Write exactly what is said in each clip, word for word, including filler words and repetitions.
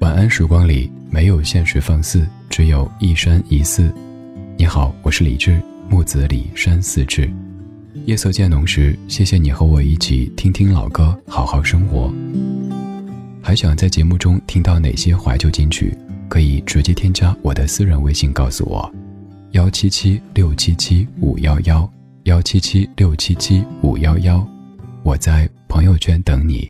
晚安时光里没有现实放肆，只有一山一寺。你好，我是李志，木子李山寺志。夜色渐浓时，谢谢你和我一起听听老歌，好好生活。还想在节目中听到哪些怀旧金曲，可以直接添加我的私人微信告诉我，幺七七六七七五幺幺，幺七七六七七五幺幺，我在朋友圈等你。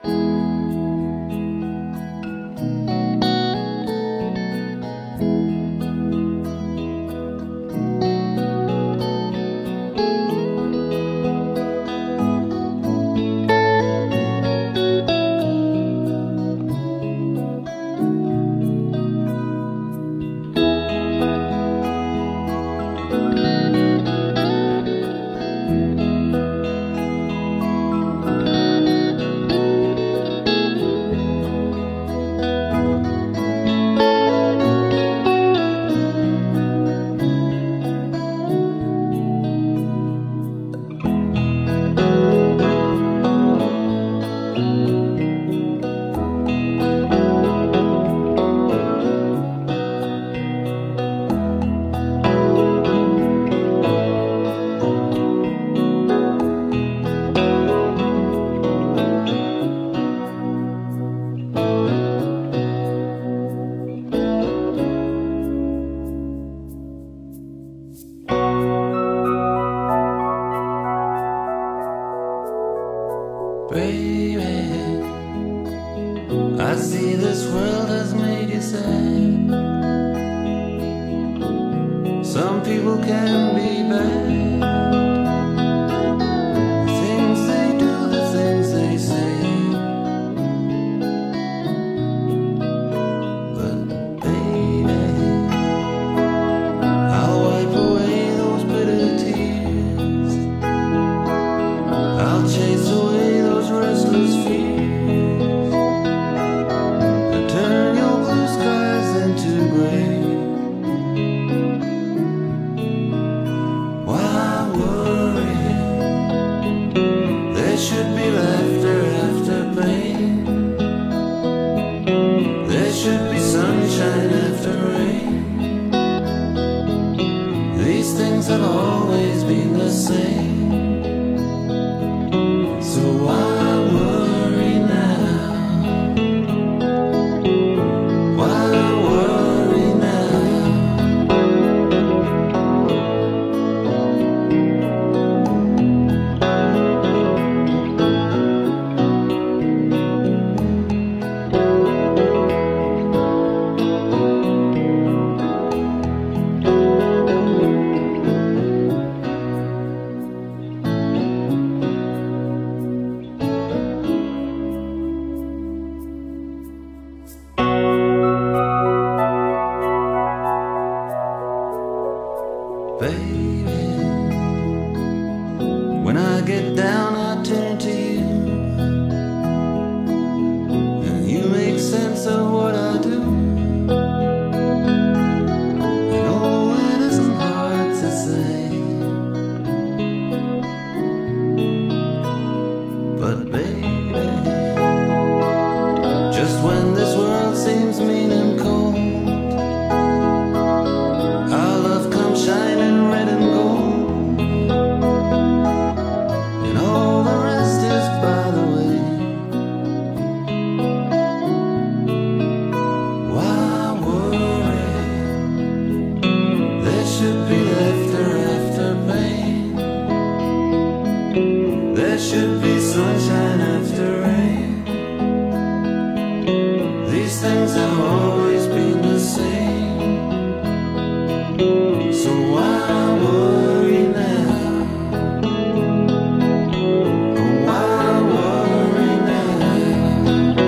Baby, I see this world has made you sad. Some people can be bad. The things they do, the things they say. But baby, I'll wipe away those bitter tears. I'll chase away those restless fears, and turn your blue skies into gray. Why worry? There should be laughter after pain. There should be sunshine after rain. These things have always been the same. So why worry now? Why worry now? Baby, when I get down I turn to you, and you make sense of what I do. And oh, it isn't hard to say, but baby, just when this world seems mean and cold, our love comes shining red and gold, and all the rest is by the way. Why worry? There should be laughter after pain. There should be sunshine after rain. These things have always been the same. So why worry now? Why worry now?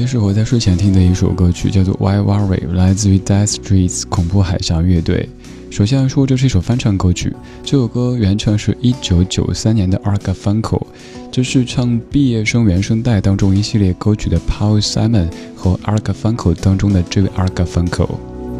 是我在睡前听的一首歌曲，叫做 Why Worry， 来自于 Dire Straits 恐怖海峡乐队。首先说这是一首翻唱歌曲，这首歌原唱是一九九三年的 Art Garfunkel， 这是唱毕业生原声带当中一系列歌曲的 Paul Simon 和 Art Garfunkel 当中的这位 Art Garfunkel。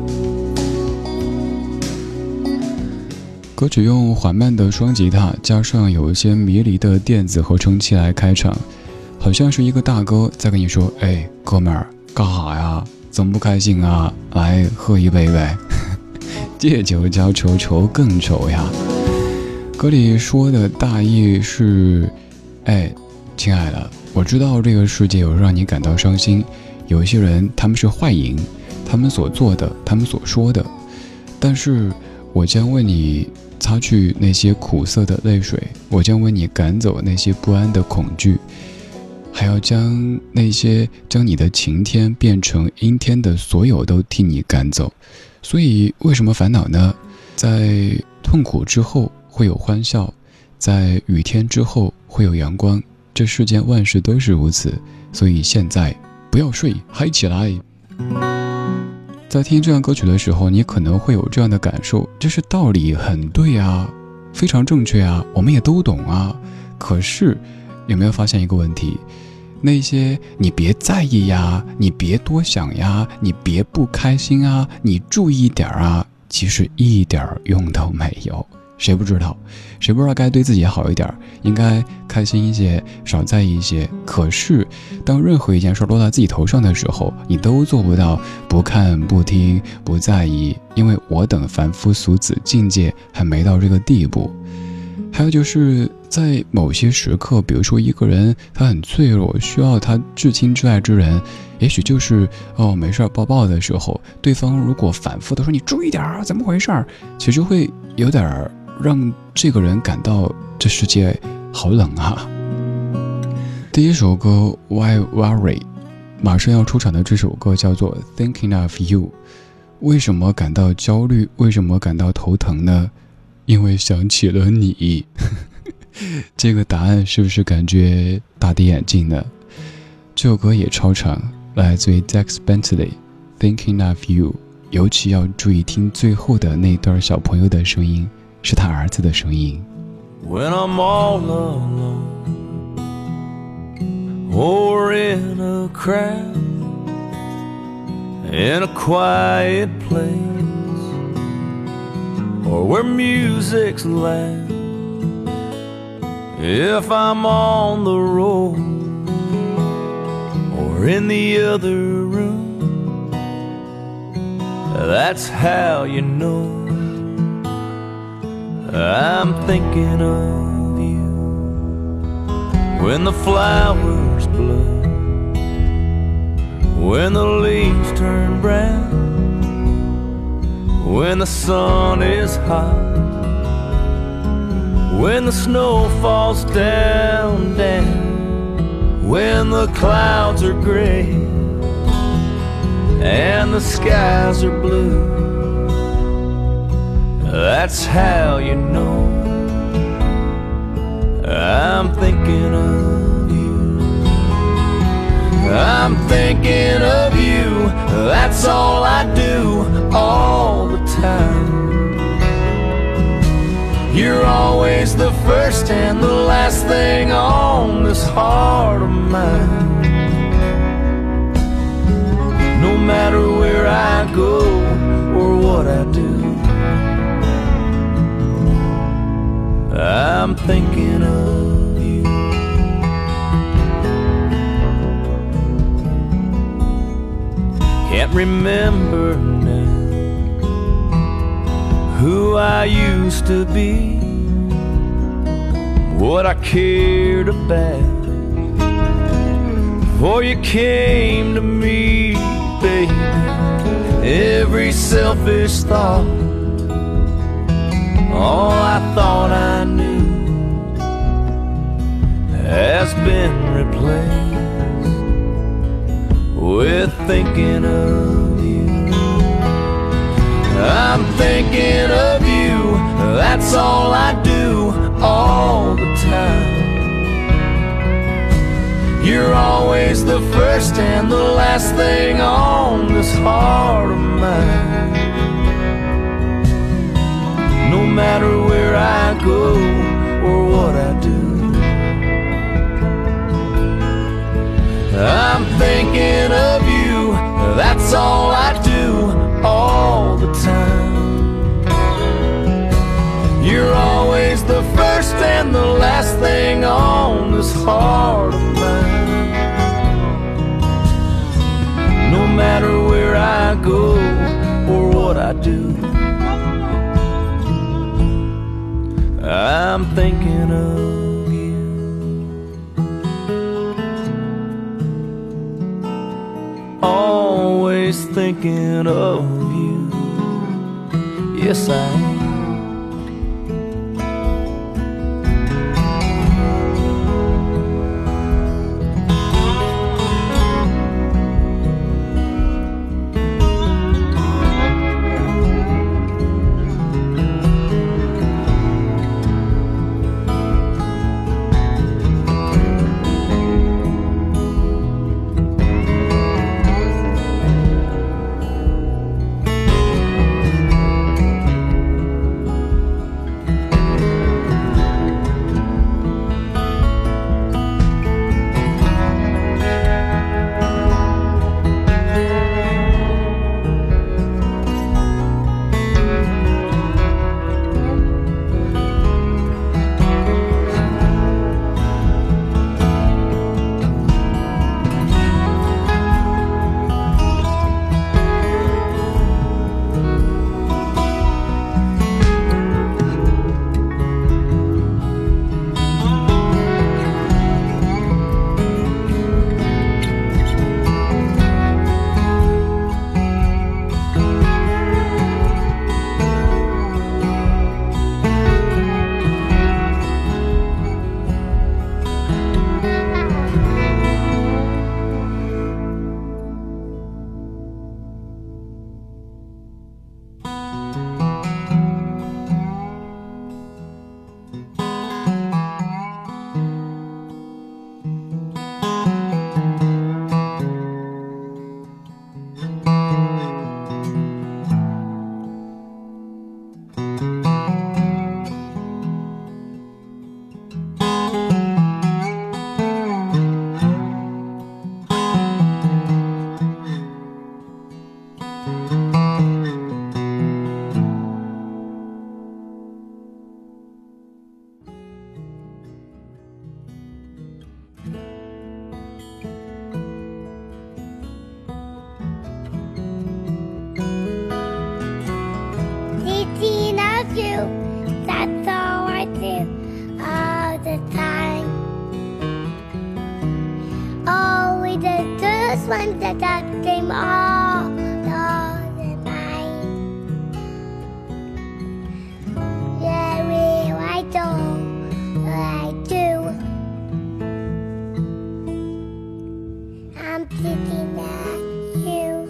歌曲用缓慢的双吉他加上有一些迷离的电子合成器来开场，好像是一个大哥在跟你说，哎，哥们儿干哈呀，怎么不开心啊，来喝一杯呗。借酒浇愁，愁更愁呀。歌里说的大意是，哎，亲爱的，我知道这个世界有让你感到伤心，有一些人他们是坏淫，他们所做的，他们所说的，但是我将为你擦去那些苦涩的泪水，我将为你赶走那些不安的恐惧，还要将那些将你的晴天变成阴天的所有都替你赶走。所以为什么烦恼呢？在痛苦之后会有欢笑，在雨天之后会有阳光，这世间万事都是如此，所以现在不要睡，嗨起来。在听这样歌曲的时候，你可能会有这样的感受，就是道理很对啊，非常正确啊，我们也都懂啊，可是有没有发现一个问题？那些你别在意呀，你别多想呀，你别不开心啊，你注意点啊，其实一点用都没有。谁不知道？谁不知道该对自己好一点，应该开心一些，少在意一些。可是当任何一件事落到自己头上的时候，你都做不到不看不听不在意，因为我等凡夫俗子境界还没到这个地步。还有就是在某些时刻，比如说一个人他很脆弱，需要他至亲至爱之人，也许就是哦没事抱抱的时候，对方如果反复的说你注意点啊，怎么回事，其实会有点让这个人感到这世界好冷啊。第一首歌 Why Worry， 马上要出场的这首歌叫做 Thinking of You。 为什么感到焦虑，为什么感到头疼呢？因为想起了你。这个答案是不是感觉大跌眼镜呢？这首歌也超长，来自于 Dex Bentley Thinking of You， 尤其要注意听最后的那段小朋友的声音，是他儿子的声音。 When I'm all alone or in a crowd, in a quiet place, or where music's loud, if I'm on the road or in the other room, that's how you know I'm thinking of you. When the flowers blow, when the leaves turn brown, when the sun is hot, when the snow falls down, down, when the clouds are gray and the skies are blue, that's how you know I'm thinking of you. I'm thinking of you, that's all I do all the time. You're always the first and the last thing on this heart of mine. No matter where I go or what I do, I'm thinking of you. Can't remember now who I used to be, what I cared about before you came to me, baby. Every selfish thought, all I thought I knew, has been replaced with thinking of you. I'm thinking of you, that's all I do all the time. You're You're always the first and the last thing on this heart of mine. No matter where I go or what I do, I'm thinking of you, that's all I do all the time. You're always the first and the last thing on this heart of mine. No matter where I go or what I do, I'm thinking of you. Always thinking of you. Yes, I am. That's all I do all the time. Always the first one that I came all, all the night. Yeah, we I do, I do. I'm thinking at you.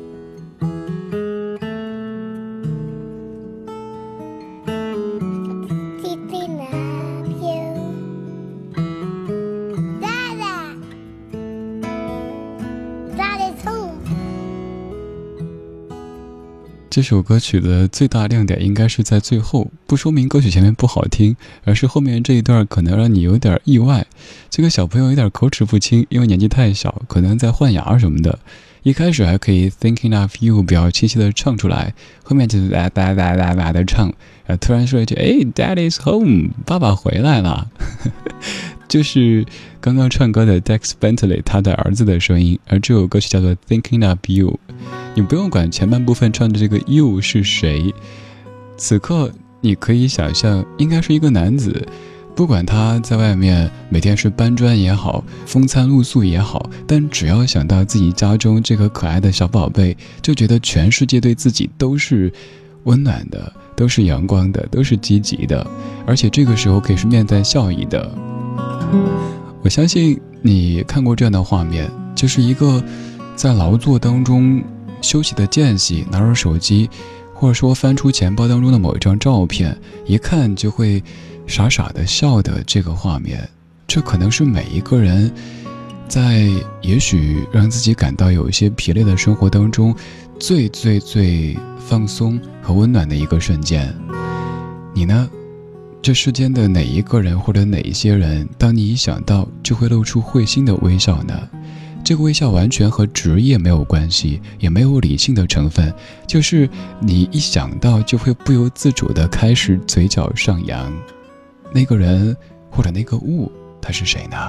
这首歌曲的最大亮点应该是在最后，不说明歌曲前面不好听，而是后面这一段可能让你有点意外。这个小朋友有点口齿不清，因为年纪太小，可能在换牙什么的。一开始还可以 thinking of you 比较清晰的唱出来，后面就是哒哒哒哒哒的唱，呃，突然说一句，哎 ，Dad is home， 爸爸回来了。就是刚刚唱歌的 Dex Bentley 他的儿子的声音，而这首歌曲叫做 Thinking of You。你不用管前半部分唱的这个 you 是谁，此刻你可以想象应该是一个男子，不管他在外面每天是搬砖也好，风餐露宿也好，但只要想到自己家中这个可爱的小宝贝，就觉得全世界对自己都是温暖的，都是阳光的，都是积极的，而且这个时候可以是面带笑意的。我相信你看过这样的画面，就是一个在劳作当中休息的间隙，拿着手机，或者说翻出钱包当中的某一张照片，一看就会傻傻的笑的这个画面，这可能是每一个人在也许让自己感到有一些疲累的生活当中，最最最放松和温暖的一个瞬间。你呢？这世间的哪一个人或者哪一些人，当你一想到就会露出会心的微笑呢？这个微笑完全和职业没有关系，也没有理性的成分，就是你一想到就会不由自主地开始嘴角上扬。那个人或者那个物，他是谁呢？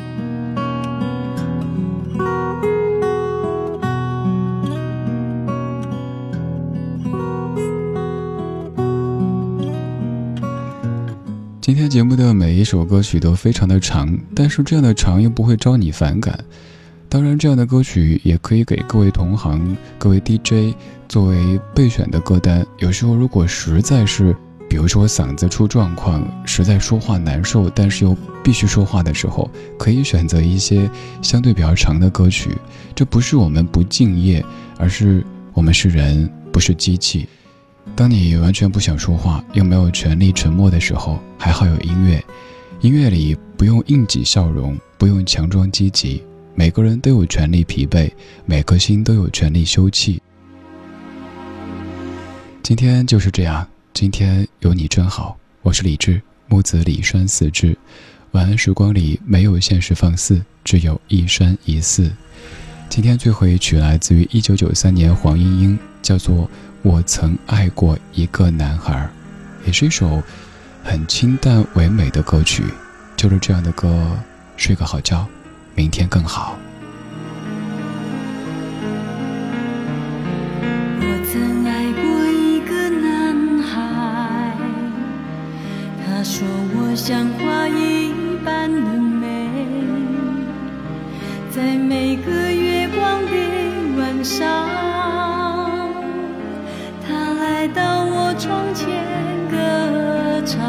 今天节目的每一首歌曲都非常的长，但是这样的长又不会招你反感。当然，这样的歌曲也可以给各位同行、各位 D J 作为备选的歌单。有时候如果实在是，比如说嗓子出状况，实在说话难受，但是又必须说话的时候，可以选择一些相对比较长的歌曲。这不是我们不敬业，而是我们是人，不是机器。当你完全不想说话，又没有权利沉默的时候，还好有音乐。音乐里不用硬挤笑容，不用强装积极，每个人都有权利疲惫，每颗心都有权利休憩。今天就是这样，今天有你真好。我是李志，木子李山四志。晚安时光里没有现实放肆，只有一山一寺。今天最后一曲来自于一九九三年黄莺莺，叫做我曾爱过一个男孩，也是一首很清淡唯美的歌曲。就是这样的歌，睡个好觉，明天更好。 我曾爱过一个男孩，他说我像花一般的美，在每个月光的晚上，他来到我窗前歌唱，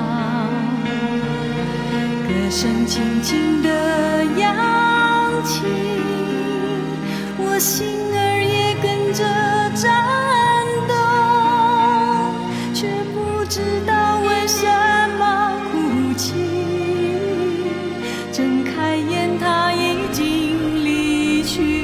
歌声轻轻地扬起，我心儿也跟着颤动，却不知道为什么哭泣，睁开眼他已经离去。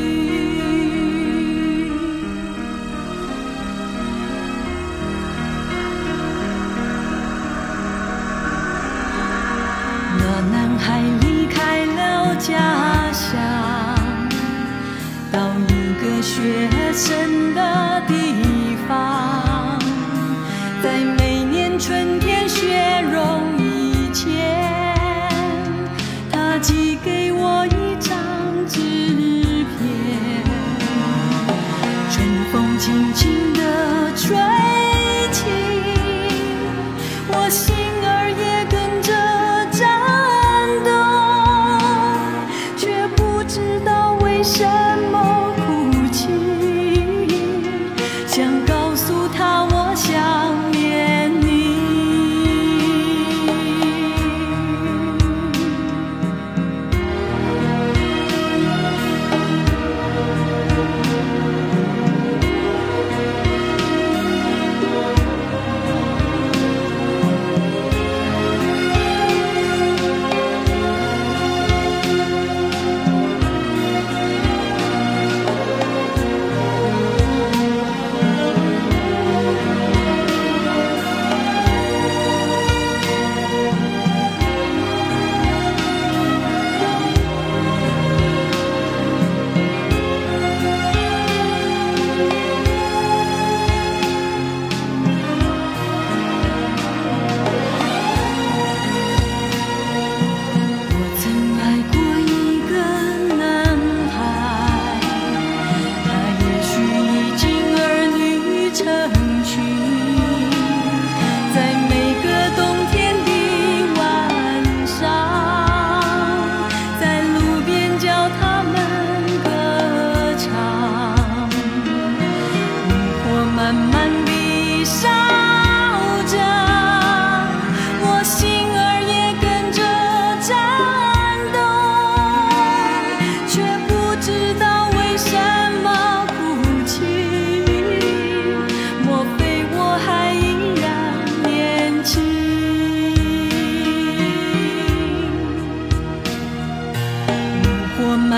那男孩离开了家乡，到一个学生的地方，在每年春天雪融以前，他寄给我一张纸片，春风轻轻地吹起，我心儿也跟着为什么哭泣？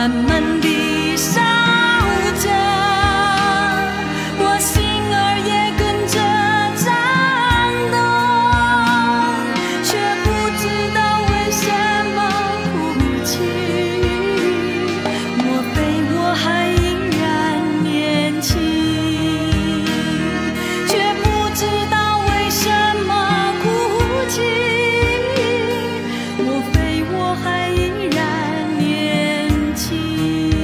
慢慢地烧着，我心儿也跟着颤动，却不知道为什么哭泣。莫非我还依然年轻，却不知道为什么哭泣。莫非我还依然年轻。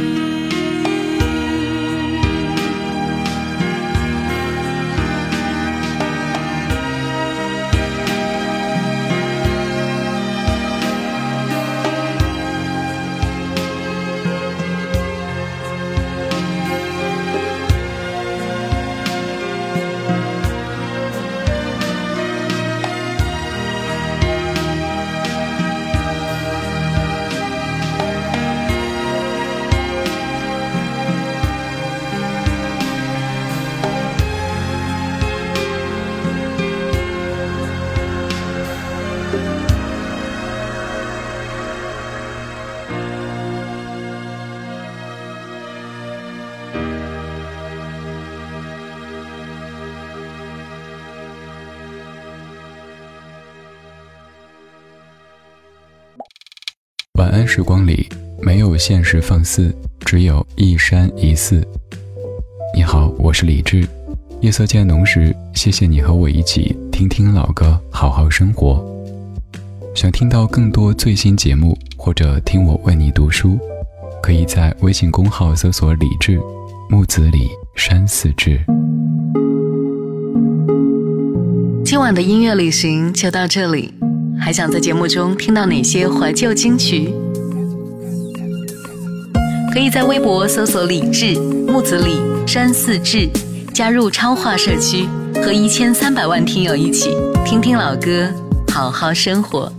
晚安时光里，没有现实放肆，只有一山一寺。你好，我是李志。夜色渐浓时，谢谢你和我一起听听老歌，好好生活。想听到更多最新节目，或者听我为你读书，可以在微信公号搜索李志，木子李，山寺志。 今晚的音乐旅行就到这里，还想在节目中听到哪些怀旧金曲？可以在微博搜索李志，木子李，山寺志，加入超话社区，和一千三百万听友一起听听老歌，好好生活。